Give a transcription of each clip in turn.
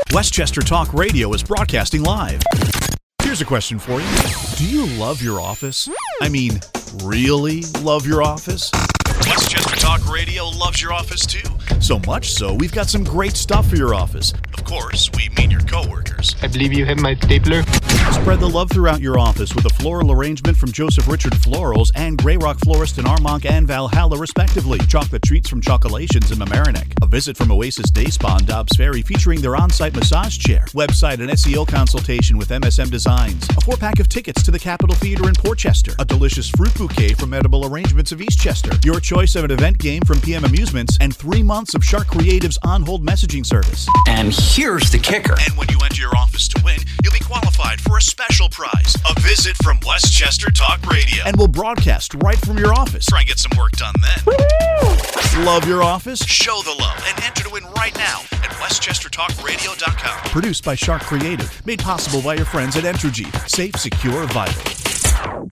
Westchester Talk Radio is broadcasting live. Here's a question for you. Do you love your office? I mean, really love your office? Westchester Talk Radio loves your office too. So much so, we've got some great stuff for your office. Of course, we mean your coworkers. I believe you have my stapler. Spread the love throughout your office with a floral arrangement from Joseph Richard Florals and Grey Rock Florist in Armonk and Valhalla, respectively. Chocolate treats from Chocolations in Mamaroneck. A visit from Oasis Day Spa in Dobbs Ferry featuring their on-site massage chair. Website and SEO consultation with MSM Designs. A 4-pack of tickets to the Capitol Theater in Portchester. A delicious fruit bouquet from Edible Arrangements of Eastchester. Your choice of an event game from PM Amusements. And 3 months of Shark Creative's on-hold messaging service. And here's the kicker. And when you enter your office to win, you'll be qualified for a special prize. A visit from Westchester Talk Radio. And we'll broadcast right from your office. Try and get some work done then. Woo-hoo! Love your office? Show the love and enter to win right now at westchestertalkradio.com. Produced by Shark Creative. Made possible by your friends at Entergy. Safe, secure, vital.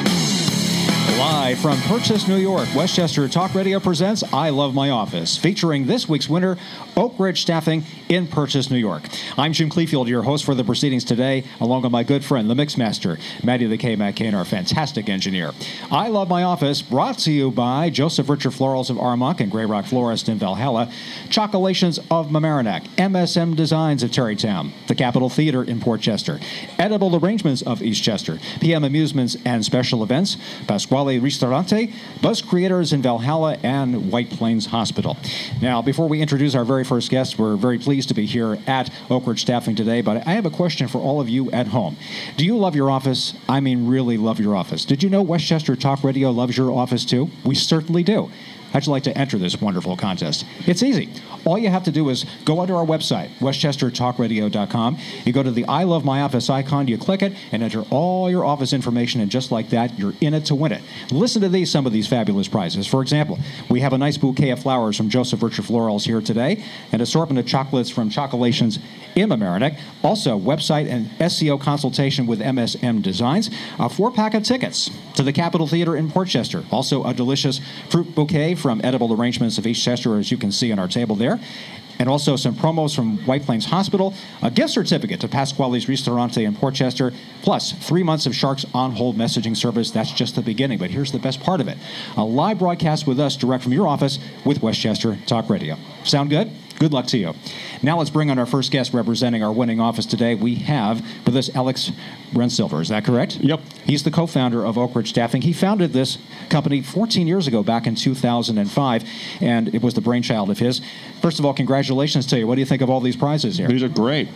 Live from Purchase, New York, Westchester Talk Radio presents I Love My Office, featuring this week's winner, Oak Ridge Staffing in Purchase, New York. I'm Jim Clefield, your host for the proceedings today, along with my good friend, the Mixmaster, Matty the K-Mac Kane, our fantastic engineer. I Love My Office, brought to you by Joseph Richard Florals of Armonk and Grey Rock Florist in Valhalla, Chocolations of Mamaroneck, MSM Designs of Terrytown, the Capitol Theater in Portchester, Edible Arrangements of Eastchester, PM Amusements and Special Events, Pasquale Ristorante, Buzz Creators in Valhalla, and White Plains Hospital. Now, before we introduce our very first guest, we're very pleased to be here at Oak Ridge Staffing today, but I have a question for all of you at home. Do you love your office? I mean, really love your office. Did you know Westchester Talk Radio loves your office too? We certainly do. How'd you like to enter this wonderful contest? It's easy. All you have to do is go onto our website, westchestertalkradio.com. You go to the I Love My Office icon, you click it, and enter all your office information, and just like that, you're in it to win it. Listen to some of these fabulous prizes. For example, we have a nice bouquet of flowers from Joseph Richard Florals here today, an assortment of chocolates from Chocolations in Mamaroneck. Also, website and SEO consultation with MSM Designs. A 4-pack of tickets to the Capitol Theater in Portchester. Also, a delicious fruit bouquet from Edible Arrangements of Eastchester, as you can see on our table there. And also some promos from White Plains Hospital, a gift certificate to Pasquale's Ristorante in Portchester, plus 3 months of Shark's on-hold messaging service. That's just the beginning, but here's the best part of it. A live broadcast with us direct from your office with Westchester Talk Radio. Sound good? Good luck to you. Now let's bring on our first guest representing our winning office today. We have with us Alex Rensilver. Is that correct? Yep. He's the co-founder of Oak Ridge Staffing. He founded this company 14 years ago, back in 2005, and it was the brainchild of his. First of all, congratulations to you. What do you think of all these prizes here? These are great.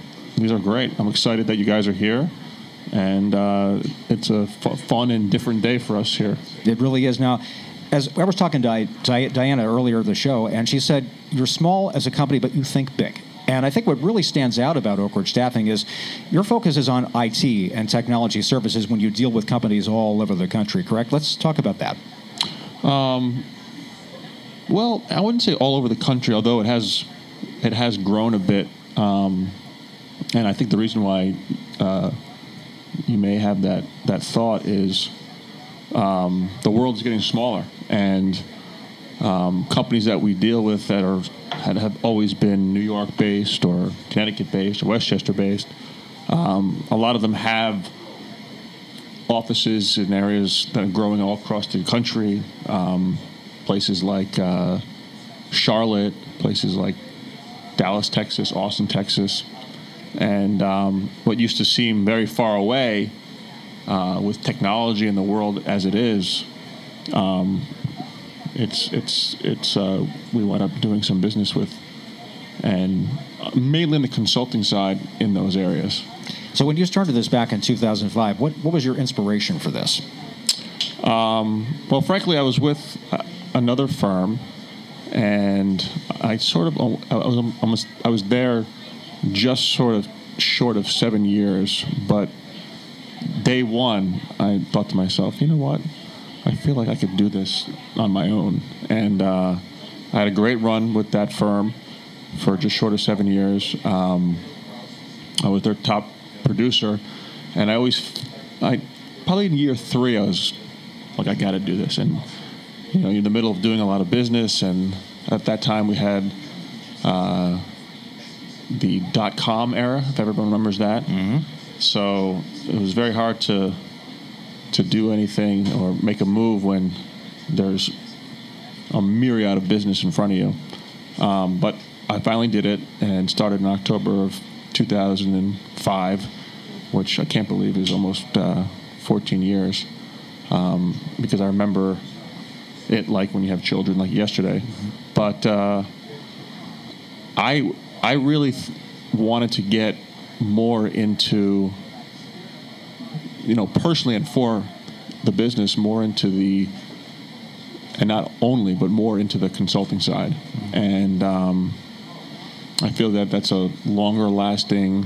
I'm excited that you guys are here, and it's a fun and different day for us here. It really is. Now, as I was talking to Diana earlier in the show, and she said, you're small as a company, but you think big. And I think what really stands out about Oak Ridge Staffing is your focus is on IT and technology services when you deal with companies all over the country, correct? Let's talk about that. Well, I wouldn't say all over the country, although it has grown a bit. And I think the reason why you may have that thought is the world's getting smaller, and companies that we deal with that have always been New York based or Connecticut based or Westchester based, a lot of them have offices in areas that are growing all across the country, places like Charlotte, places like Dallas, Texas, Austin, Texas, and what used to seem very far away with technology in the world as it is, we wound up doing some business with, and mainly in the consulting side in those areas. So when you started this back in 2005, what was your inspiration for this? Well, frankly, I was with another firm, and I was there just sort of short of 7 years, but day one, I thought to myself, you know what? I feel like I could do this on my own. And I had a great run with that firm for just short of 7 years. I was their top producer, and probably in year 3, I was like, I got to do this. And you're in the middle of doing a lot of business, and at that time we had the .com era, if everyone remembers that. Mm-hmm. So it was very hard to do anything or make a move when there's a myriad of business in front of you. But I finally did it and started in October of 2005, which I can't believe is almost 14 years. Because I remember it like when you have children, like yesterday. But I really wanted to get more into, personally and for the business, more into and not only, but more into the consulting side. And I feel that that's a longer lasting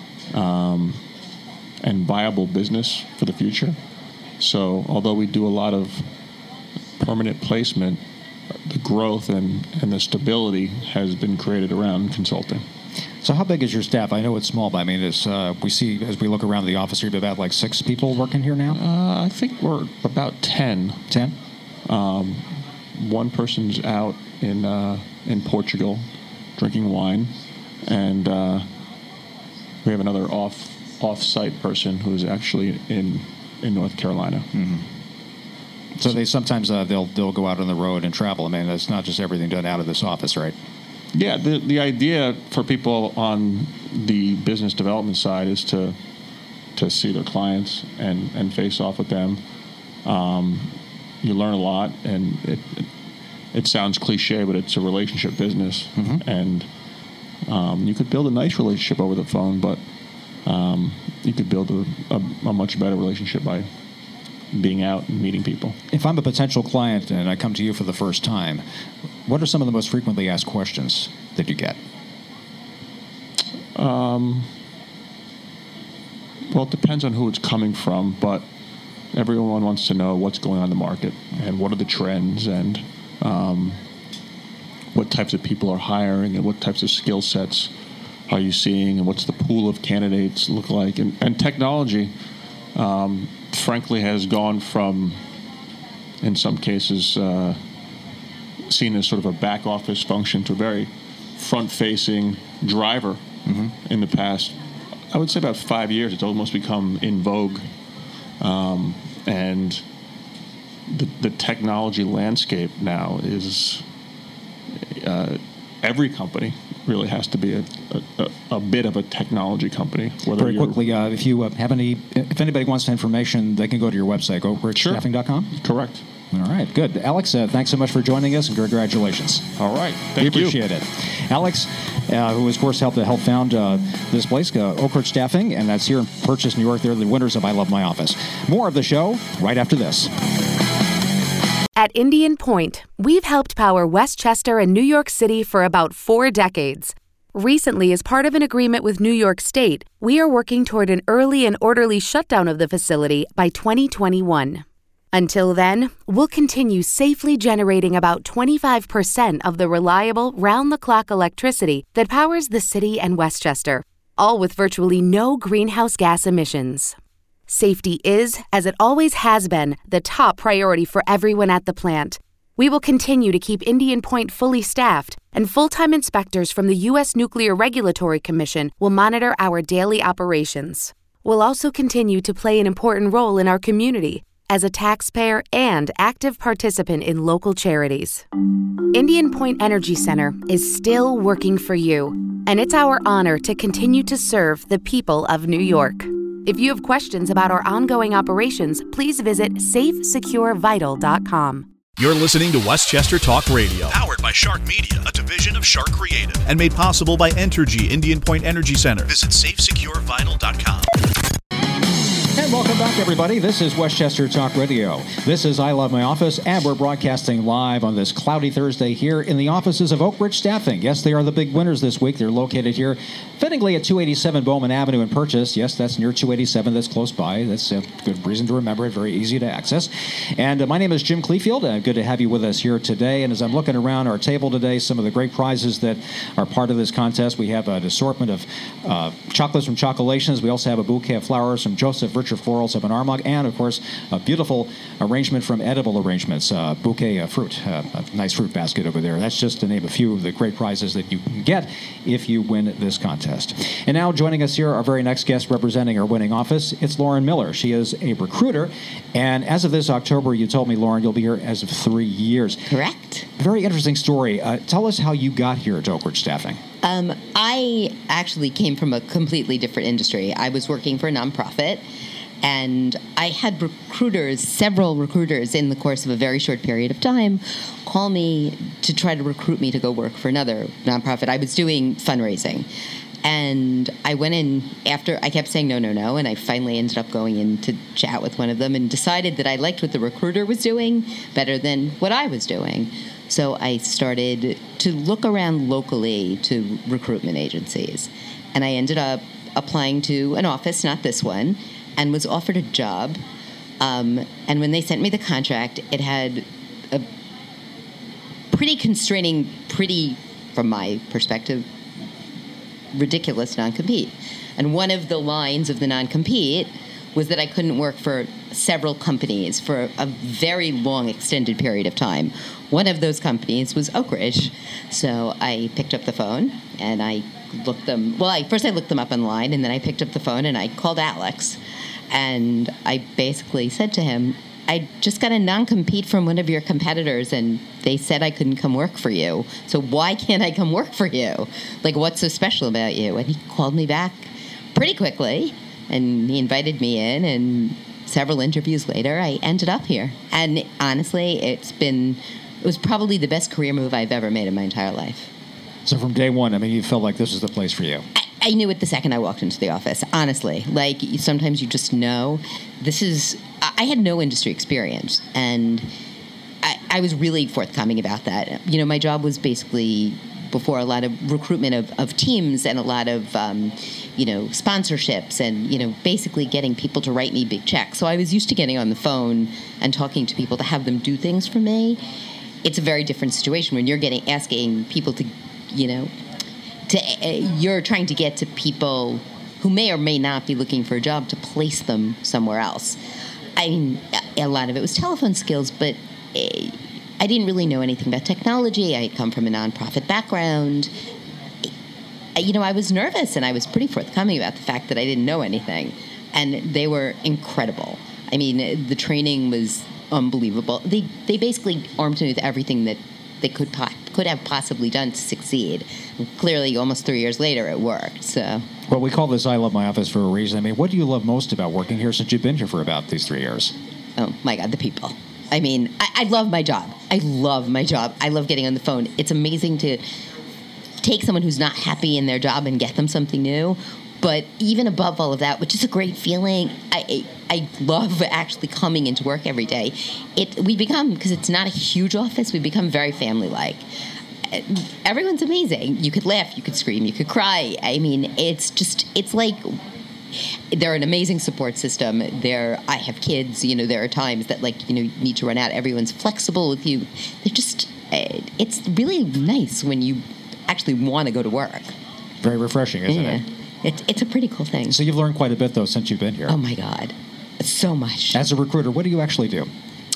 and viable business for the future. So although we do a lot of permanent placement, the growth and the stability has been created around consulting. So how big is your staff? I know it's small, but I mean, we see as we look around the office, you've about like 6 people working here now? I think we're about 10. 10? One person's out in Portugal drinking wine, and we have another off-site person who's actually in North Carolina. Mm-hmm. So they sometimes they'll go out on the road and travel. I mean, it's not just everything done out of this office, right? Yeah, the idea for people on the business development side is to see their clients and face off with them. You learn a lot, and it sounds cliche, but it's a relationship business. Mm-hmm. And you could build a nice relationship over the phone, but you could build a much better relationship by being out and meeting people. If I'm a potential client and I come to you for the first time, what are some of the most frequently asked questions that you get? Well, it depends on who it's coming from, but everyone wants to know what's going on in the market and what are the trends and what types of people are hiring and what types of skill sets are you seeing and what's the pool of candidates look like. And technology, frankly, has gone from, in some cases, seen as sort of a back office function to a very front-facing driver. Mm-hmm. In the past, I would say about 5 years, it's almost become in vogue. And the technology landscape now is every company really has to be a bit of a technology company. Very quickly, if you have if anybody wants information, they can go to your website, oakridgestaffing.com. Sure. Correct. All right, good. Alex, thanks so much for joining us, and congratulations. All right. We appreciate it. Alex, who, of course, helped found this place, Oak Ridge Staffing, and that's here in Purchase, New York. They're the winners of I Love My Office. More of the show right after this. At Indian Point, we've helped power Westchester and New York City for about 4 decades. Recently, as part of an agreement with New York State, we are working toward an early and orderly shutdown of the facility by 2021. Until then, we'll continue safely generating about 25% of the reliable, round-the-clock electricity that powers the city and Westchester, all with virtually no greenhouse gas emissions. Safety is, as it always has been, the top priority for everyone at the plant. We will continue to keep Indian Point fully staffed, and full-time inspectors from the U.S. Nuclear Regulatory Commission will monitor our daily operations. We'll also continue to play an important role in our community as a taxpayer and active participant in local charities. Indian Point Energy Center is still working for you, and it's our honor to continue to serve the people of New York. If you have questions about our ongoing operations, please visit safesecurevital.com. You're listening to Westchester Talk Radio, powered by Shark Media, a division of Shark Creative, and made possible by Entergy Indian Point Energy Center. Visit safesecurevital.com. And welcome back, everybody. This is Westchester Talk Radio. This is I Love My Office, and we're broadcasting live on this cloudy Thursday here in the offices of Oak Ridge Staffing. Yes, they are the big winners this week. They're located here, fittingly at 287 Bowman Avenue in Purchase. Yes, that's near 287. That's close by. That's a good reason to remember it. Very easy to access. And my name is Jim Kleefield. Good to have you with us here today. And as I'm looking around our table today, some of the great prizes that are part of this contest, we have an assortment of chocolates from Chocolations. We also have a bouquet of flowers from Joseph Richard Florals up in Armonk, and, of course, a beautiful arrangement from Edible Arrangements, bouquet of fruit, a nice fruit basket over there. That's just to name a few of the great prizes that you can get if you win this contest. And now joining us here, our very next guest representing our winning office, it's Lauren Miller. She is a recruiter, and as of this October, you told me, Lauren, you'll be here as of 3 years. Correct. Very interesting story. Tell us how you got here at Oak Ridge Staffing. I actually came from a completely different industry. I was working for a nonprofit, and I had several recruiters in the course of a very short period of time, call me to try to recruit me to go work for another nonprofit. I was doing fundraising. And I went in after I kept saying no, and I finally ended up going in to chat with one of them and decided that I liked what the recruiter was doing better than what I was doing. So I started to look around locally to recruitment agencies. And I ended up applying to an office, not this one, and was offered a job. And when they sent me the contract, it had a pretty constraining, from my perspective, ridiculous non-compete. And one of the lines of the non-compete was that I couldn't work for several companies for a very long, extended period of time. One of those companies was Oak Ridge. So I picked up the phone and I looked them... First I looked them up online, and then I picked up the phone and I called Alex. And I basically said to him, I just got a non-compete from one of your competitors, and they said I couldn't come work for you. So why can't I come work for you? Like, what's so special about you? And he called me back pretty quickly, and he invited me in, and several interviews later, I ended up here. And honestly, it was probably the best career move I've ever made in my entire life. So from day one, you felt like this was the place for you. I knew it the second I walked into the office, honestly. Like, sometimes you just know. I had no industry experience, and I was really forthcoming about that. My job was basically, before, a lot of recruitment of teams and a lot of, sponsorships and, basically getting people to write me big checks. So I was used to getting on the phone and talking to people to have them do things for me. It's a very different situation when you're asking people to, you're trying to get to people who may or may not be looking for a job to place them somewhere else. A lot of it was telephone skills, but I didn't really know anything about technology. I had come from a nonprofit background. I was nervous, and I was pretty forthcoming about the fact that I didn't know anything. And they were incredible. The training was unbelievable. They basically armed me with everything that they could have possibly done to succeed. And clearly, almost 3 years later, it worked. So, well, we call this I Love My Office for a reason. What do you love most about working here since you've been here for about these 3 years? Oh, my God, the people. I love my job. I love my job. I love getting on the phone. It's amazing to take someone who's not happy in their job and get them something new. But even above all of that, which is a great feeling, I love actually coming into work every day. Because it's not a huge office, we become very family-like. Everyone's amazing. You could laugh, you could scream, you could cry. It's like they're an amazing support system. I have kids, there are times that you need to run out. Everyone's flexible with you. It's really nice when you actually want to go to work. Very refreshing, isn't it? It's a pretty cool thing. So you've learned quite a bit, though, since you've been here. Oh, my God. So much. As a recruiter, what do you actually do?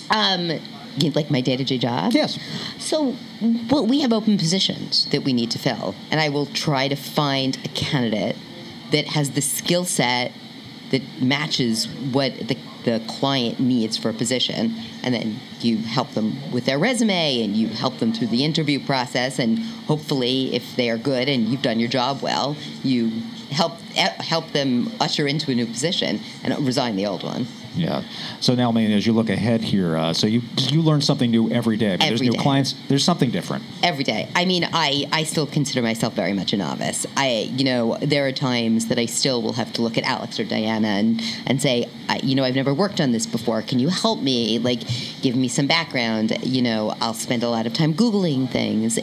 Like my day-to-day job? Yes. So, we have open positions that we need to fill, and I will try to find a candidate that has the skill set that matches what the client needs for a position, and then you help them with their resume, and you help them through the interview process, and hopefully, if they are good and you've done your job well, you help them usher into a new position and resign the old one. Yeah. So now, as you look ahead here, so you learn something new every day. There's new clients. There's something different. Every day. I still consider myself very much a novice. There are times that I still will have to look at Alex or Diana and say, I've never worked on this before. Can you help me? Give me some background. I'll spend a lot of time Googling things.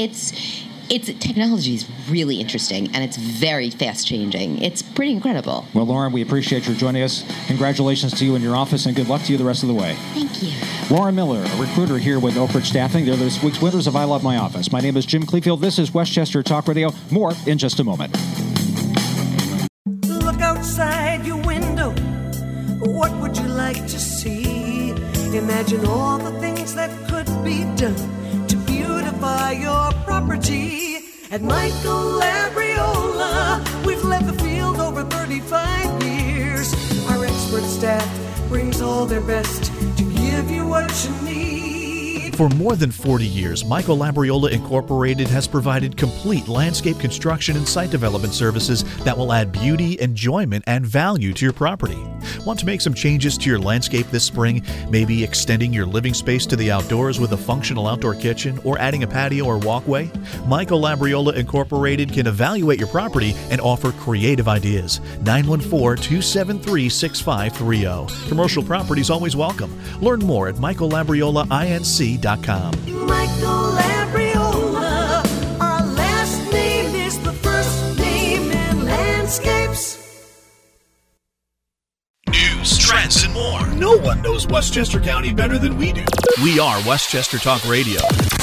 Technology is really interesting, and it's very fast-changing. It's pretty incredible. Well, Lauren, we appreciate your joining us. Congratulations to you and your office, and good luck to you the rest of the way. Thank you. Lauren Miller, a recruiter here with Oak Ridge Staffing. They're this week's winners of I Love My Office. My name is Jim Cleefield. This is Westchester Talk Radio. More in just a moment. Look outside your window. What would you like to see? Imagine all the things that could be done to beautify your property. At Michael Labriola, we've led the field over 35 years. Our expert staff brings all their best to give you what you need. For more than 40 years, Michael Labriola Incorporated has provided complete landscape construction and site development services that will add beauty, enjoyment, and value to your property. Want to make some changes to your landscape this spring? Maybe extending your living space to the outdoors with a functional outdoor kitchen or adding a patio or walkway? Michael Labriola Incorporated can evaluate your property and offer creative ideas. 914-273-6530. Commercial properties always welcome. Learn more at michaellabriolainc.com. Michael Labriola, our last name is the first name in landscapes. News, trends, and more. No one knows Westchester County better than we do. We are Westchester Talk Radio.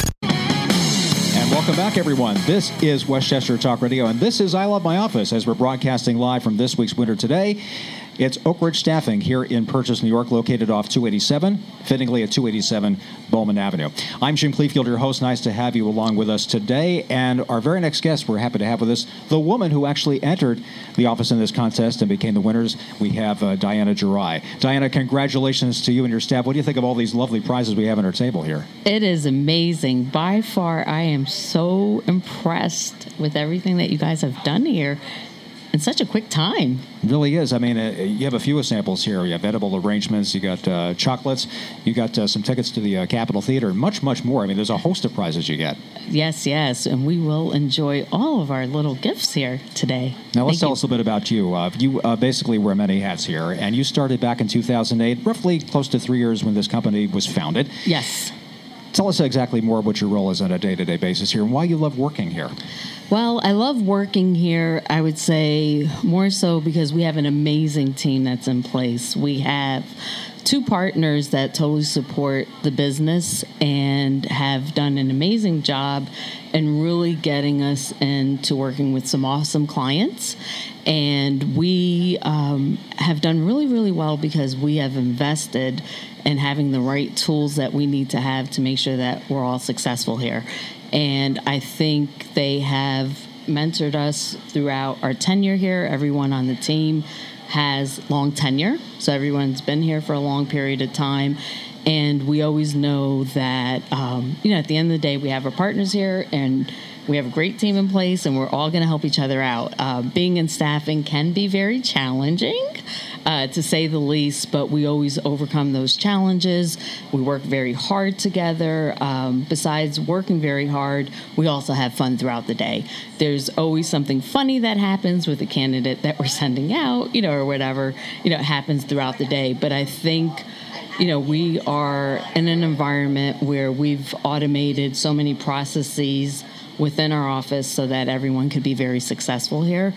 And welcome back, everyone. This is Westchester Talk Radio, and this is I Love My Office, as we're broadcasting live from this week's Winter Today. It's Oak Ridge Staffing here in Purchase, New York, located off 287, fittingly at 287 Bowman Avenue. I'm Jim Cleefield, your host. Nice to have you along with us today. And our very next guest, we're happy to have with us the woman who actually entered the office in this contest and became the winners. We have Diana Girai. Diana, congratulations to you and your staff. What do you think of all these lovely prizes we have on our table here? It is amazing. By far, I am so impressed with everything that you guys have done here in such a quick time. It really is. I mean, you have a few samples here. You have edible arrangements. You got chocolates. You got some tickets to the Capitol Theater, and much, much more. I mean, there's a host of prizes you get. Yes, and we will enjoy all of our little gifts here today. Now, let's tell us a little bit about you. You basically wear many hats here, and you started back in 2008, roughly close to 3 years when this company was founded. Yes. Tell us exactly more what your role is on a day-to-day basis here and why you love working here. Well, I love working here, I would say, more so because we have an amazing team that's in place. We have two partners that totally support the business and have done an amazing job in really getting us into working with some awesome clients. And we have done really, really well because we have invested in having the right tools that we need to have to make sure that we're all successful here. And I think they have mentored us throughout our tenure here. Everyone on the team has long tenure, so everyone's been here for a long period of time. And we always know that, at the end of the day, we have our partners here, and we have a great team in place, and we're all going to help each other out. Being in staffing can be very challenging, to say the least, but we always overcome those challenges. We work very hard together. Besides working very hard, we also have fun throughout the day. There's always something funny that happens with the candidate that we're sending out, or whatever, it happens throughout the day. But I think, we are in an environment where we've automated so many processes within our office so that everyone could be very successful here,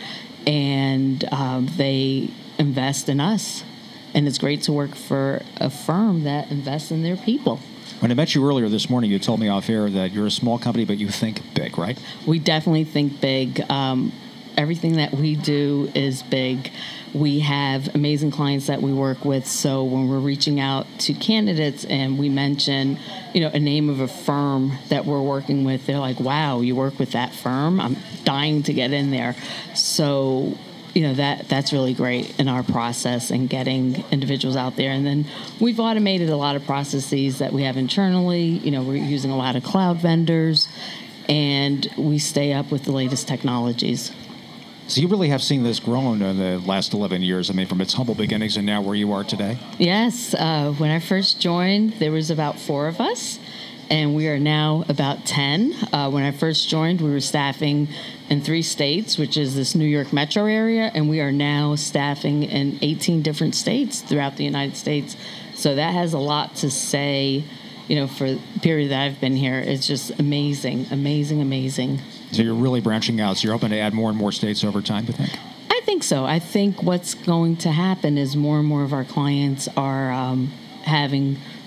and they invest in us. And it's great to work for a firm that invests in their people. When I met you earlier this morning, you told me off air that you're a small company, but you think big, right? We definitely think big. Everything that we do is big. We have amazing clients that we work with, so when we're reaching out to candidates and we mention, a name of a firm that we're working with, they're like, wow, you work with that firm? I'm dying to get in there. So, that's really great in our process and getting individuals out there. And then we've automated a lot of processes that we have internally. We're using a lot of cloud vendors, and we stay up with the latest technologies. So you really have seen this grown in the last 11 years, from its humble beginnings and now where you are today? Yes. When I first joined, there was about 4 of us, and we are now about 10. When I first joined, we were staffing in 3 states, which is this New York metro area, and we are now staffing in 18 different states throughout the United States. So that has a lot to say, for the period that I've been here. It's just amazing, amazing, amazing. So you're really branching out. So you're hoping to add more and more states over time, you think? I think so. I think what's going to happen is more and more of our clients are having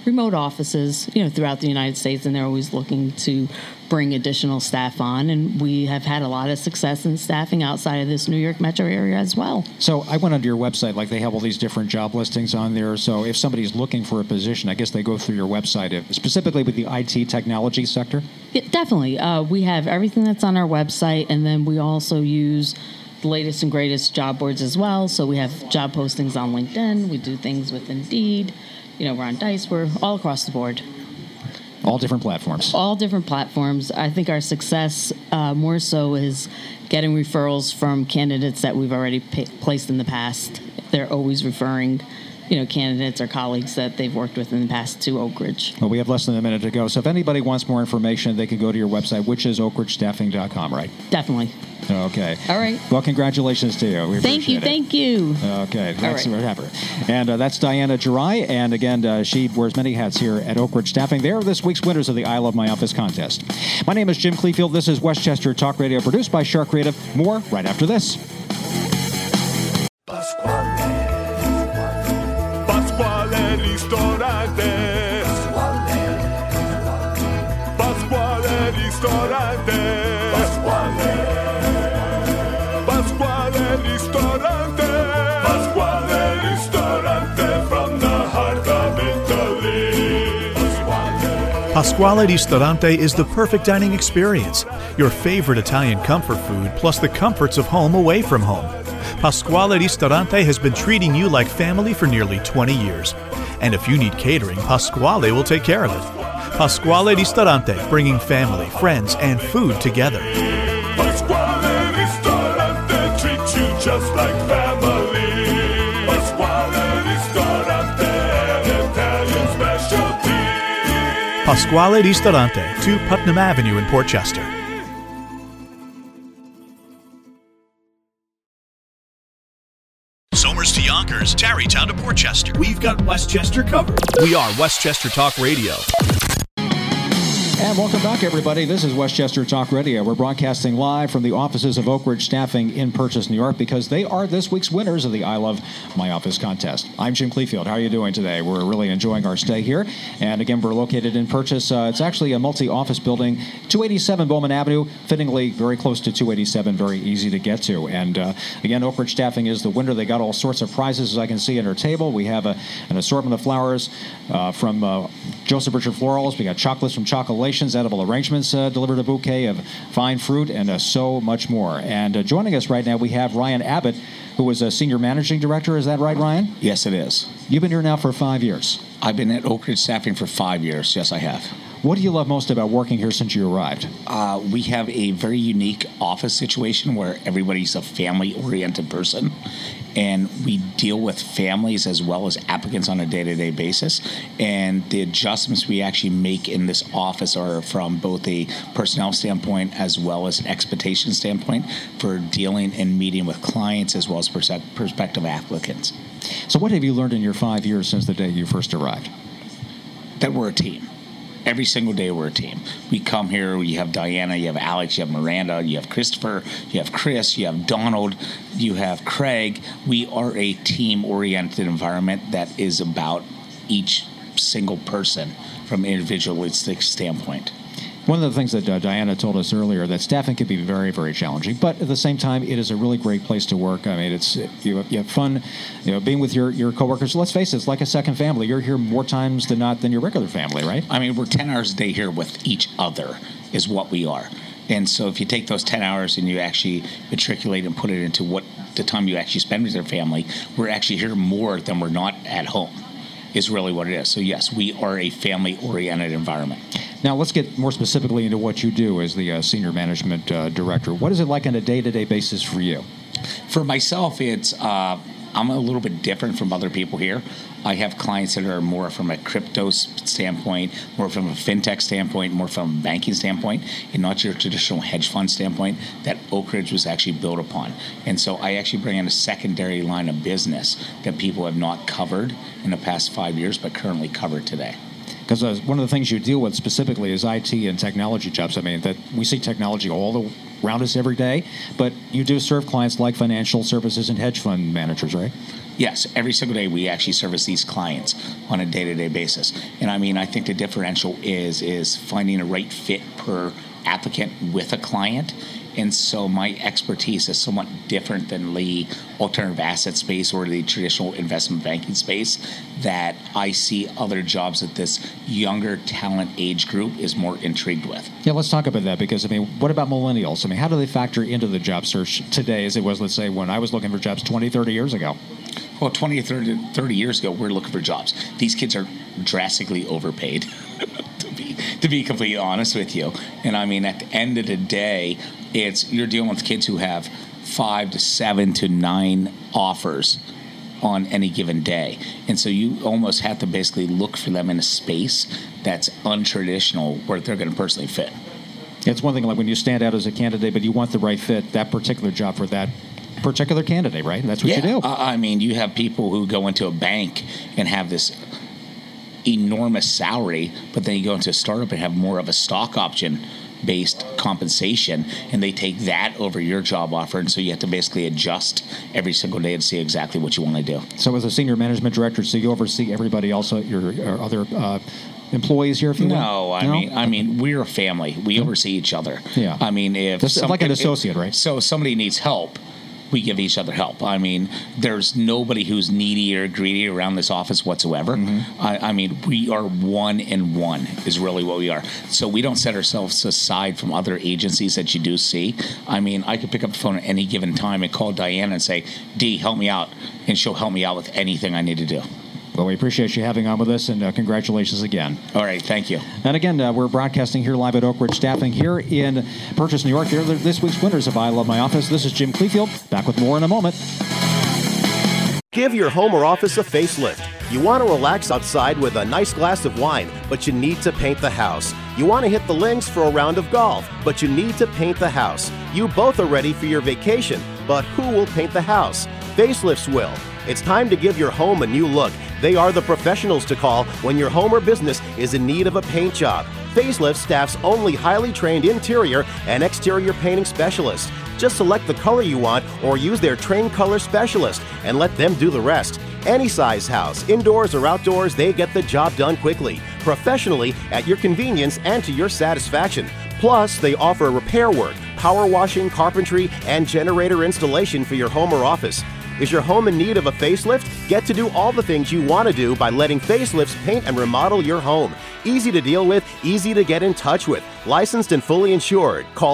remote offices, throughout the United States, and they're always looking to bring additional staff on. And we have had a lot of success in staffing outside of this New York metro area as well. So I went onto your website, like they have all these different job listings on there. So if somebody's looking for a position, I guess they go through your website, specifically with the IT technology sector? Yeah, definitely. We have everything that's on our website, and then we also use the latest and greatest job boards as well. So we have job postings on LinkedIn. We do things with Indeed. We're on Dice. We're all across the board. All different platforms. All different platforms. I think our success more so is getting referrals from candidates that we've already placed in the past. They're always referring, candidates or colleagues that they've worked with in the past to Oak Ridge. Well, we have less than a minute to go. So if anybody wants more information, they can go to your website, which is oakridgestaffing.com, right? Definitely. Okay. All right. Well, congratulations to you. Thank you. Okay. That's whatever. And that's Diana Girai. And again, she wears many hats here at Oak Ridge Staffing. They are this week's winners of the I Love My Office contest. My name is Jim Clefield. This is Westchester Talk Radio, produced by Shark Creative. More right after this. Pasquale Ristorante. Pasquale Ristorante. Pasquale Ristorante. Pasquale Ristorante from the heart of Italy. Pasquale Ristorante is the perfect dining experience. Your favorite Italian comfort food plus the comforts of home away from home. Pasquale Ristorante has been treating you like family for nearly 20 years. And if you need catering, Pasquale will take care of it. Pasquale Ristorante, bringing family, friends, and food together. Pasquale Ristorante treats you just like family. Pasquale Ristorante, an Italian specialty. Pasquale Ristorante, 2 Putnam Avenue in Port Chester. Somers to Yonkers, Tarrytown to Port Chester. We've got Westchester covered. We are Westchester Talk Radio. And welcome back, everybody. This is Westchester Talk Radio. We're broadcasting live from the offices of Oak Ridge Staffing in Purchase, New York, because they are this week's winners of the I Love My Office contest. I'm Jim Clefield. How are you doing today? We're really enjoying our stay here. And again, we're located in Purchase. It's actually a multi-office building, 287 Bowman Avenue, fittingly very close to 287, very easy to get to. And again, Oak Ridge Staffing is the winner. They got all sorts of prizes, as I can see at our table. We have an assortment of flowers from Joseph Richard Florals. We got chocolates from Chocolations, edible arrangements, delivered a bouquet of fine fruit, and so much more. And joining us right now, we have Ryan Abbott, who is a Senior Managing Director. Is that right, Ryan? Yes, it is. You've been here now for 5 years. I've been at Oak Ridge Staffing for 5 years. Yes, I have. What do you love most about working here since you arrived? We have a very unique office situation where everybody's a family-oriented person, and we deal with families as well as applicants on a day-to-day basis. And the adjustments we actually make in this office are from both a personnel standpoint as well as an expectation standpoint for dealing and meeting with clients as well as prospective applicants. So what have you learned in your 5 years since the day you first arrived? That we're a team. Every single day we're a team. We come here, you have Diana, you have Alex, you have Miranda, you have Christopher, you have Chris, you have Donald, you have Craig. We are a team-oriented environment that is about each single person from an individualistic standpoint. One of the things that Diana told us earlier, that staffing can be very, very challenging, but at the same time, it is a really great place to work. I mean, it's you have fun, being with your coworkers. Let's face it, it's like a second family. You're here more times than not than your regular family, right? I mean, we're 10 hours a day here with each other is what we are. And so if you take those 10 hours and you actually matriculate and put it into what the time you actually spend with your family, we're actually here more than we're not at home, is really what it is. So yes, we are a family-oriented environment. Now, let's get more specifically into what you do as the Senior Management Director. What is it like on a day-to-day basis for you? For myself, it's I'm a little bit different from other people here. I have clients that are more from a crypto standpoint, more from a fintech standpoint, more from a banking standpoint, and not your traditional hedge fund standpoint that Oak Ridge was actually built upon. And so I actually bring in a secondary line of business that people have not covered in the past 5 years, but currently covered today. Because one of the things you deal with specifically is IT and technology jobs. I mean, that we see technology all around us every day, but you do serve clients like financial services and hedge fund managers, right? Yes, every single day we actually service these clients on a day-to-day basis. And I mean, I think the differential is finding a right fit per applicant with a client. And so my expertise is somewhat different than the alternative asset space or the traditional investment banking space, that I see other jobs that this younger talent age group is more intrigued with. Yeah, let's talk about that, because, I mean, what about millennials? I mean, how do they factor into the job search today as it was, let's say, when I was looking for jobs 20, 30 years ago? Well, 20 or 30 years ago, we're looking for jobs. These kids are drastically overpaid, to be completely honest with you. And I mean, at the end of the day, you're dealing with kids who have 5 to 7 to 9 offers on any given day. And so you almost have to basically look for them in a space that's untraditional where they're going to personally fit. It's one thing like when you stand out as a candidate, but you want the right fit, that particular job for that particular candidate, right? That's what you do. I mean, you have people who go into a bank and have this enormous salary, but then you go into a startup and have more of a stock option based compensation, and they take that over your job offer, and so you have to basically adjust every single day to see exactly what you want to do. So as a senior management director, so you oversee everybody else, your other employees here, if you will? No, I mean, we're a family. We oversee each other. Yeah. I mean, if it's like an associate, right? So if somebody needs help, we give each other help. I mean, there's nobody who's needy or greedy around this office whatsoever. Mm-hmm. I mean, we are one and one is really what we are. So we don't set ourselves aside from other agencies that you do see. I mean, I could pick up the phone at any given time and call Diane and say, Dee, help me out. And she'll help me out with anything I need to do. Well, we appreciate you having on with us, and congratulations again. All right, thank you. And again, we're broadcasting here live at Oak Ridge Staffing here in Purchase, New York. They're this week's winners of I Love My Office. This is Jim Clefield. Back with more in a moment. Give your home or office a facelift. You want to relax outside with a nice glass of wine, but you need to paint the house. You want to hit the links for a round of golf, but you need to paint the house. You both are ready for your vacation, but who will paint the house? Facelifts will. It's time to give your home a new look. They are the professionals to call when your home or business is in need of a paint job. Facelift staff's only highly trained interior and exterior painting specialists. Just select the color you want or use their trained color specialist and let them do the rest. Any size house, indoors or outdoors, they get the job done quickly, professionally, at your convenience and to your satisfaction. Plus, they offer repair work, power washing, carpentry, and generator installation for your home or office. Is your home in need of a facelift? Get to do all the things you want to do by letting Facelifts paint and remodel your home. Easy to deal with, easy to get in touch with. Licensed and fully insured. Call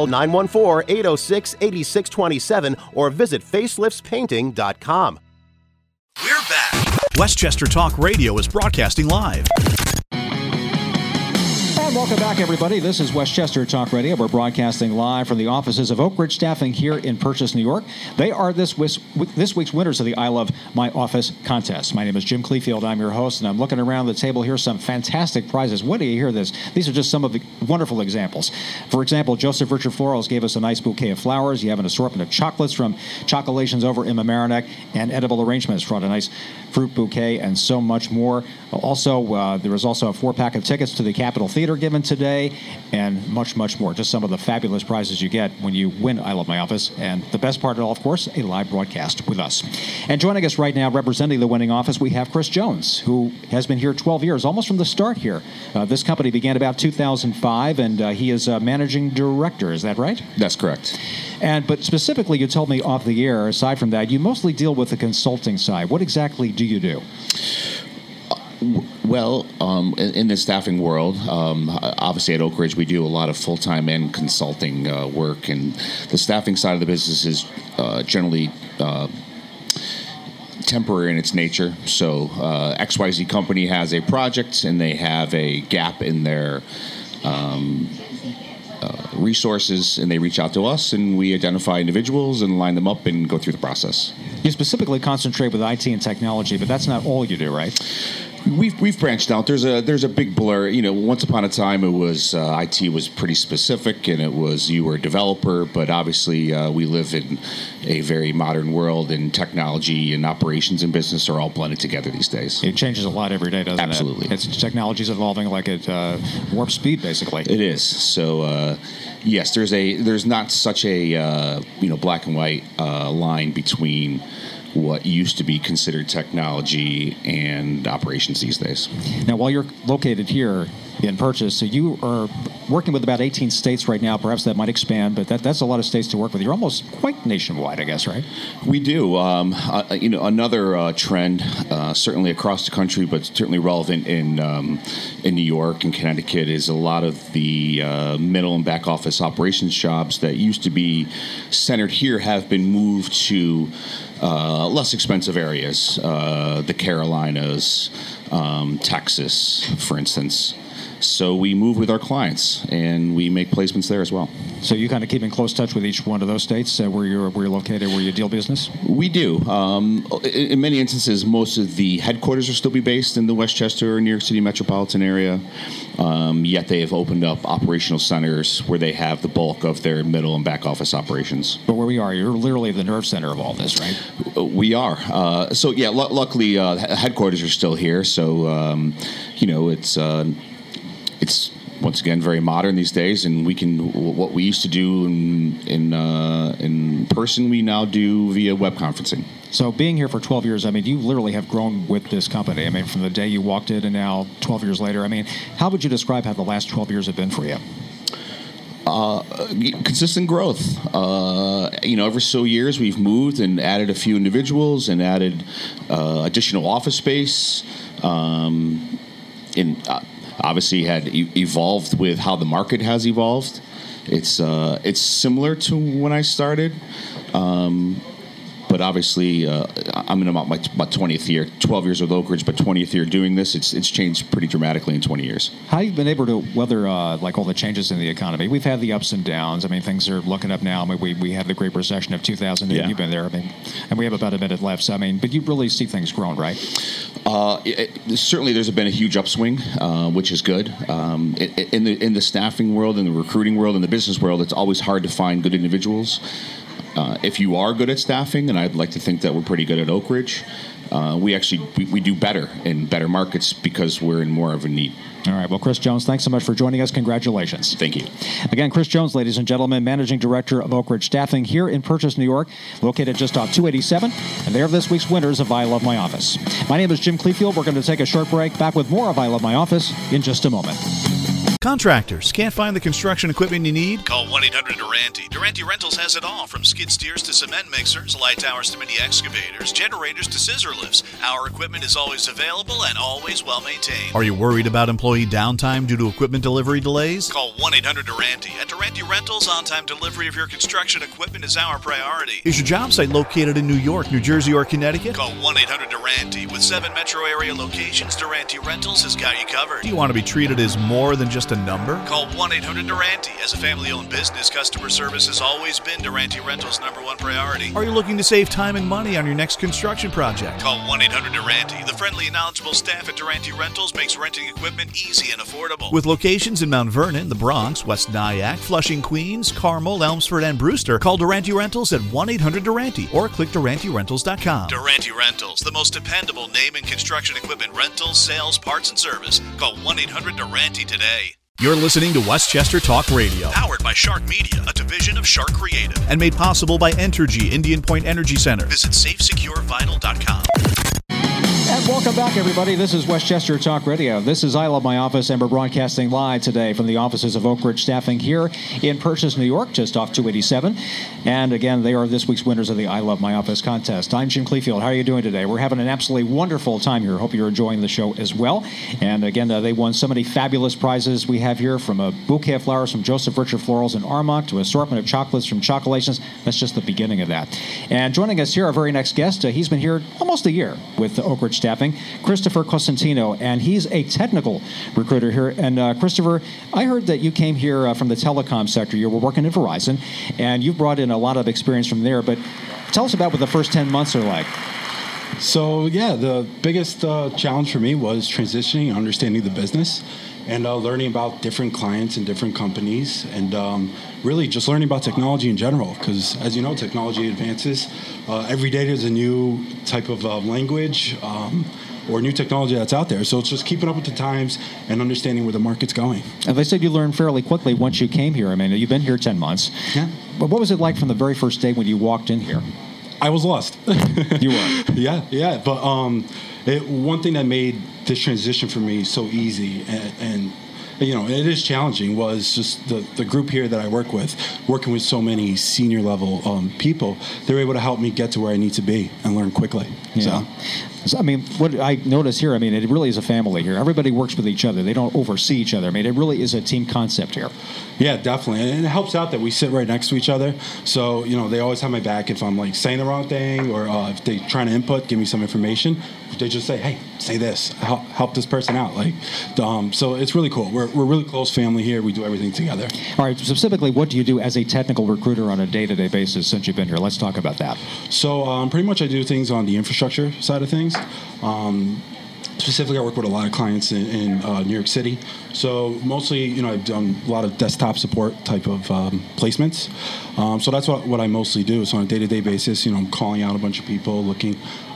914-806-8627 or visit faceliftspainting.com. We're back. Westchester Talk Radio is broadcasting live. And welcome back, everybody. This is Westchester Talk Radio. We're broadcasting live from the offices of Oak Ridge Staffing here in Purchase, New York. They are this week's winners of the I Love My Office contest. My name is Jim Clefield. I'm your host, and I'm looking around the table here. Some fantastic prizes. What do you hear this? These are just some of the wonderful examples. For example, Joseph Richard Florals gave us a nice bouquet of flowers. You have an assortment of chocolates from Chocolations over in Mamaroneck, and Edible Arrangements brought a nice fruit bouquet and so much more. Also, there was also a 4-pack of tickets to the Capitol Theater given today, and much, much more. Just some of the fabulous prizes you get when you win I Love My Office. And the best part of it all, of course, a live broadcast with us. And joining us right now, representing the winning office, we have Chris Jones, who has been here 12 years, almost from the start here. This company began about 2005, and he is managing director. Is that right? That's correct. But specifically, you told me off the air, aside from that, you mostly deal with the consulting side. What exactly do you do? Well, in the staffing world, obviously at Oak Ridge, we do a lot of full-time and consulting work, and the staffing side of the business is generally temporary in its nature. So XYZ company has a project, and they have a gap in their resources, and they reach out to us, and we identify individuals and line them up and go through the process. You specifically concentrate with IT and technology, but that's not all you do, right? We've branched out. There's a big blur. Once upon a time it was IT was pretty specific, and it was you were a developer. But obviously we live in a very modern world, and technology and operations and business are all blended together these days. It changes a lot every day, doesn't Absolutely. it? Absolutely. Technology's evolving like at warp speed, basically. It is. So yes, there's not such a black and white line between what used to be considered technology and operations these days. Now, while you're located here in Purchase, so you are working with about 18 states right now. Perhaps that might expand, but that's a lot of states to work with. You're almost quite nationwide, I guess, right? We do. Another trend, certainly across the country, but certainly relevant in New York and Connecticut, is a lot of the middle and back office operations jobs that used to be centered here have been moved to less expensive areas, the Carolinas, Texas, for instance. So we move with our clients, and we make placements there as well. So you kind of keep in close touch with each one of those states where you're located, where you deal business? We do. In many instances, most of the headquarters will still be based in the Westchester or New York City metropolitan area, yet they have opened up operational centers where they have the bulk of their middle and back office operations. But where we are, you're literally the nerve center of all this, right? We are. So yeah, luckily headquarters are still here. So it's once again very modern these days, and we can what we used to do in person, we now do via web conferencing. So being here for 12 years, I mean, you literally have grown with this company. I mean, from the day you walked in and now 12 years later, I mean, how would you describe how the last 12 years have been for you? Consistent growth. Every so years we've moved and added a few individuals and added additional office space. Obviously had evolved with how the market has evolved. It's similar to when I started, but obviously I'm in about my 20th year, 12 years with Oak Ridge, but 20th year doing this. It's changed pretty dramatically in 20 years. How have you been able to weather like all the changes in the economy? We've had the ups and downs. I mean, things are looking up now. I mean, we had the Great Recession of 2008. Yeah. You've been there. I mean, and we have about a minute left. So I mean, but you really see things growing, right? Certainly, there's been a huge upswing, which is good. In the staffing world, in the recruiting world, in the business world, it's always hard to find good individuals. If you are good at staffing, and I'd like to think that we're pretty good at Oak Ridge, we do better in better markets because we're in more of a need. All right. Well, Chris Jones, thanks so much for joining us. Congratulations. Thank you. Again, Chris Jones, ladies and gentlemen, Managing Director of Oak Ridge Staffing here in Purchase, New York, located just off 287. And they're this week's winners of I Love My Office. My name is Jim Clefield. We're going to take a short break. Back with more of I Love My Office in just a moment. Contractors, can't find the construction equipment you need? Call 1-800-DURANTE. Durante Rentals has it all, from skid steers to cement mixers, light towers to mini excavators, generators to scissor lifts. Our equipment is always available and always well maintained. Are you worried about employee downtime due to equipment delivery delays? Call 1-800-DURANTE. At Durante Rentals, on-time delivery of your construction equipment is our priority. Is your job site located in New York, New Jersey, or Connecticut? Call 1-800-DURANTE. With 7 metro area locations, Durante Rentals has got you covered. Do you want to be treated as more than just a number? Call 1-800-DURANTE. As a family-owned business, customer service has always been Durante Rentals' #1 priority. Are you looking to save time and money on your next construction project? Call 1-800-DURANTE. The friendly and knowledgeable staff at Durante Rentals makes renting equipment easy and affordable. With locations in Mount Vernon, the Bronx, West Nyack, Flushing, Queens, Carmel, Elmsford, and Brewster, call Durante Rentals at 1-800-DURANTE or click DuranteRentals.com. Durante Rentals, the most dependable name in construction equipment rentals, sales, parts, and service. Call 1-800-DURANTE today. You're listening to Westchester Talk Radio, powered by Shark Media, a division of Shark Creative, and made possible by Entergy Indian Point Energy Center. Visit SafeSecureVital.com. And welcome back, everybody. This is Westchester Talk Radio. This is I Love My Office, and we're broadcasting live today from the offices of Oak Ridge Staffing here in Purchase, New York, just off 287. And again, they are this week's winners of the I Love My Office contest. I'm Jim Clefield. How are you doing today? We're having an absolutely wonderful time here. Hope you're enjoying the show as well. And again, they won so many fabulous prizes we have here, from a bouquet of flowers from Joseph Richard Florals in Armonk to an assortment of chocolates from Chocolations. That's just the beginning of that. And joining us here, our very next guest, he's been here almost a year with Oak Ridge Staffing, Christopher Cosentino, and he's a technical recruiter here. And Christopher, I heard that you came here from the telecom sector. You were working at Verizon, and you've brought in a lot of experience from there. But tell us about what the first 10 months are like. So, yeah, the biggest challenge for me was transitioning, understanding the business, and learning about different clients and different companies, and really just learning about technology in general. Because, as you know, technology advances. Every day there's a new type of language or new technology that's out there. So it's just keeping up with the times and understanding where the market's going. And they said you learned fairly quickly once you came here. I mean, you've been here 10 months. Yeah. But what was it like from the very first day when you walked in here? I was lost. You were? Yeah. But one thing that made this transition for me so easy and you know, it is challenging, was just the group here that I work with, working with so many senior level people. They're able to help me get to where I need to be and learn quickly. Yeah. So, I mean, what I notice here, I mean, it really is a family here. Everybody works with each other. They don't oversee each other. I mean, it really is a team concept here. Yeah, definitely. And it helps out that we sit right next to each other. So, you know, they always have my back if I'm, like, saying the wrong thing, or if they're trying to input, give me some information. They just say, hey, say this. Help this person out. Like, so it's really cool. We're really close family here. We do everything together. All right. Specifically, what do you do as a technical recruiter on a day-to-day basis since you've been here? Let's talk about that. So pretty much I do things on the infrastructure side of things. Specifically, I work with a lot of clients in New York City. So mostly, you know, I've done a lot of desktop support type of placements. So that's what I mostly do. So on a day-to-day basis, you know, I'm calling out a bunch of people, looking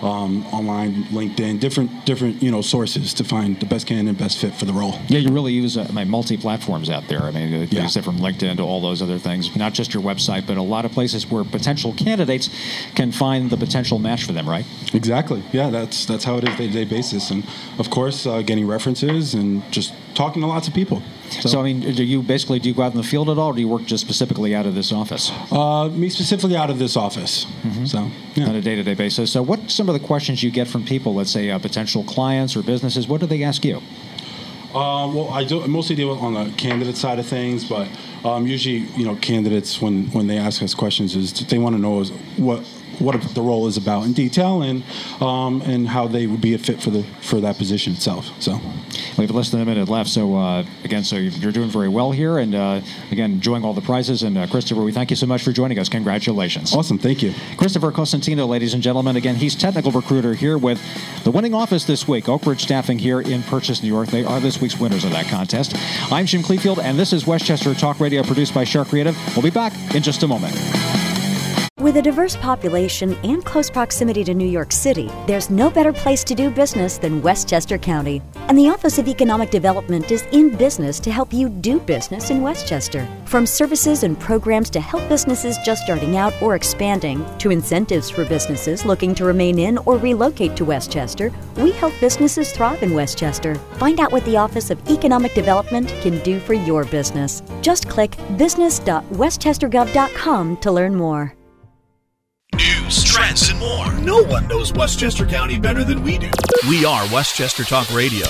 online, LinkedIn, different you know, sources to find the best candidate and best fit for the role. Yeah, you really use multi-platforms out there. I mean, you use it from LinkedIn to all those other things, not just your website, but a lot of places where potential candidates can find the potential match for them, right? Exactly. Yeah, that's how it is day-to-day basis. And, of course, getting references and just talking to lots of people. So I mean, do you go out in the field at all, or do you work just specifically out of this office? Me specifically out of this office. Mm-hmm. So, yeah. On a day-to-day basis. So what some of the questions you get from people, let's say potential clients or businesses, what do they ask you? Well, I mostly deal on the candidate side of things, but usually, you know, candidates, when they ask us questions, is they want to know what the role is about in detail, and how they would be a fit for that position itself. So we have less than a minute left. So again, so you're doing very well here, and again, enjoying all the prizes. And Christopher, we thank you so much for joining us. Congratulations. Awesome, thank you. Christopher Cosentino, ladies and gentlemen. Again, he's technical recruiter here with the winning office this week, Oak Ridge Staffing here in Purchase, New York. They are this week's winners of that contest. I'm Jim Clefield, and this is Westchester Talk Radio, produced by Shark Creative. We'll be back in just a moment. With a diverse population and close proximity to New York City, there's no better place to do business than Westchester County. And the Office of Economic Development is in business to help you do business in Westchester. From services and programs to help businesses just starting out or expanding, to incentives for businesses looking to remain in or relocate to Westchester, we help businesses thrive in Westchester. Find out what the Office of Economic Development can do for your business. Just click business.westchestergov.com to learn more. News, trends, and more. No one knows Westchester County better than we do. We are Westchester Talk Radio.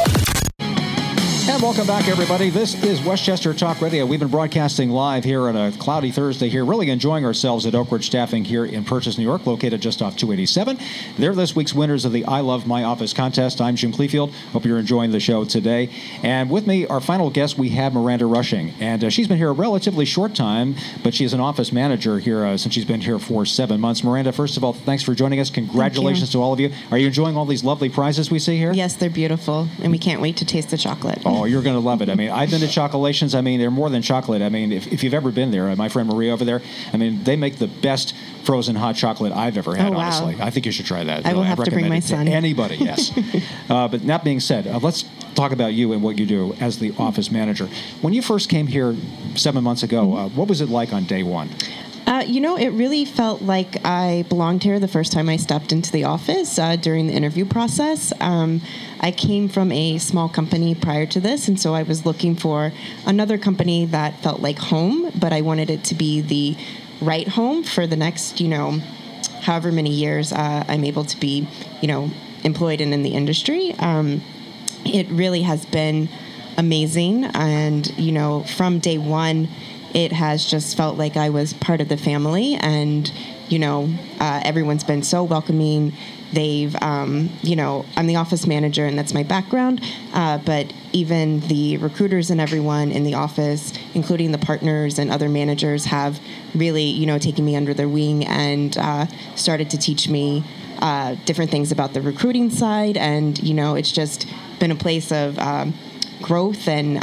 And welcome back, everybody. This is Westchester Talk Radio. We've been broadcasting live here on a cloudy Thursday here, really enjoying ourselves at Oak Ridge Staffing here in Purchase, New York, located just off 287. They're this week's winners of the I Love My Office contest. I'm Jim Clefield. Hope you're enjoying the show today. And with me, our final guest, we have Miranda Rushing. And she's been here a relatively short time, but she's an office manager here since she's been here for 7 months. Miranda, first of all, thanks for joining us. Congratulations to all of you. Are you enjoying all these lovely prizes we see here? Yes, they're beautiful, and we can't wait to taste the chocolate. Oh, you're going to love it. I mean, I've been to Chocolations. I mean, they're more than chocolate. I mean, if you've ever been there, my friend Maria over there, I mean, they make the best frozen hot chocolate I've ever had, honestly. I think you should try that. I will have to bring my son. Anybody, yes. But that being said, let's talk about you and what you do as the office manager. When you first came here 7 months ago, what was it like on day one? It really felt like I belonged here the first time I stepped into the office during the interview process. I came from a small company prior to this, and so I was looking for another company that felt like home, but I wanted it to be the right home for the next, however many years I'm able to be, employed in the industry. It really has been amazing, and, from day one, it has just felt like I was part of the family, and, everyone's been so welcoming. They've, I'm the office manager, and that's my background, but even the recruiters and everyone in the office, including the partners and other managers, have really, taken me under their wing and started to teach me different things about the recruiting side, and it's just been a place of growth, and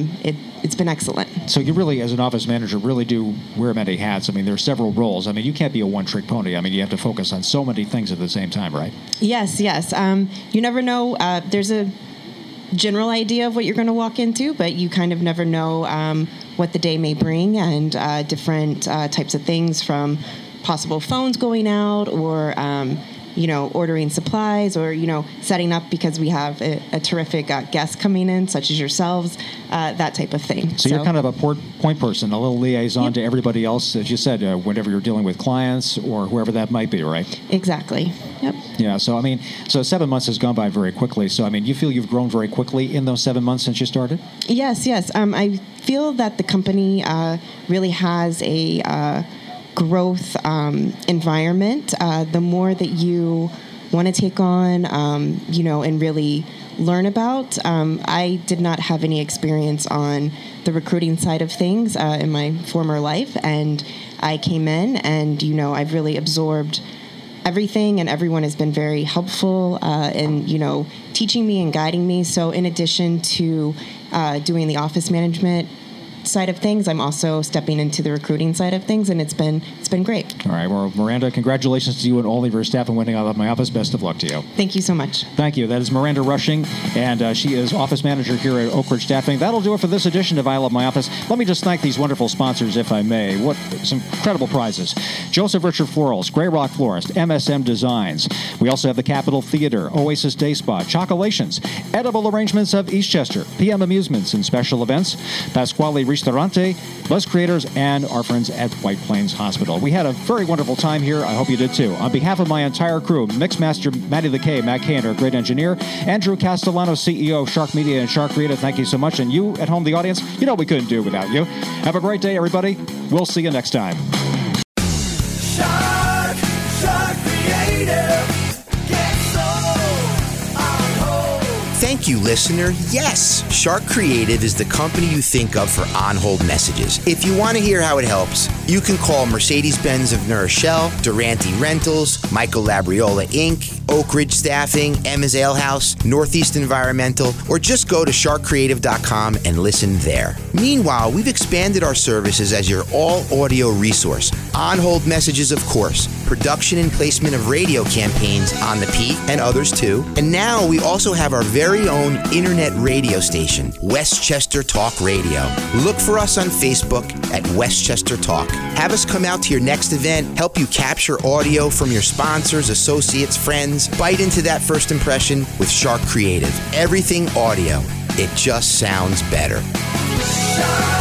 it's been excellent. So you really, as an office manager, really do wear many hats. I mean, there are several roles. I mean, you can't be a one-trick pony. I mean, you have to focus on so many things at the same time, right? Yes. You never know. There's a general idea of what you're going to walk into, but you kind of never know what the day may bring, and different types of things, from possible phones going out, or ordering supplies, or setting up because we have a terrific guest coming in, such as yourselves, that type of thing. So you're kind of a point person, a little liaison to everybody else, as you said, whenever you're dealing with clients or whoever that might be, right? Exactly. Yep. Yeah. So 7 months has gone by very quickly. So you feel you've grown very quickly in those 7 months since you started? Yes. I feel that the company really has a growth environment. The more that you want to take on, and really learn about. I did not have any experience on the recruiting side of things in my former life, and I came in, and I've really absorbed everything, and everyone has been very helpful in teaching me and guiding me. So in addition to doing the office management side of things, I'm also stepping into the recruiting side of things, and it's been great. All right. Well, Miranda, congratulations to you and all of your staff on winning I Love My Office. Best of luck to you. Thank you so much. Thank you. That is Miranda Rushing, and she is office manager here at Oak Ridge Staffing. That'll do it for this edition of I Love My Office. Let me just thank these wonderful sponsors, if I may. What some incredible prizes. Joseph Richard Florals, Grey Rock Florist, MSM Designs. We also have the Capitol Theater, Oasis Day Spa, Chocolations, Edible Arrangements of Eastchester, PM Amusements and Special Events, Pasquale Ristorante, Buzz Creators, and our friends at White Plains Hospital. We had a very wonderful time here. I hope you did too. On behalf of my entire crew, Mixmaster Matty the K, Matt Kane, our great engineer, Andrew Castellano, CEO of Shark Media and Shark Creative, thank you so much. And you at home, the audience, we couldn't do it without you. Have a great day, everybody. We'll see you next time. Shark Creative. Thank you, listener. Yes, Shark Creative is the company you think of for on-hold messages. If you want to hear how it helps, you can call Mercedes-Benz of New Rochelle, Durante Rentals, Michael Labriola Inc., Oak Ridge Staffing, Emma's Ale House, Northeast Environmental, or just go to sharkcreative.com and listen there. Meanwhile, we've expanded our services as your all-audio resource. On-hold messages, of course, production and placement of radio campaigns on the Peak and others too. And now we also have our very own internet radio station, Westchester Talk Radio. Look for us on Facebook at Westchester Talk. Have us come out to your next event, help you capture audio from your sponsors, associates, friends. Bite into that first impression with Shark Creative. Everything audio. It just sounds better. Shark.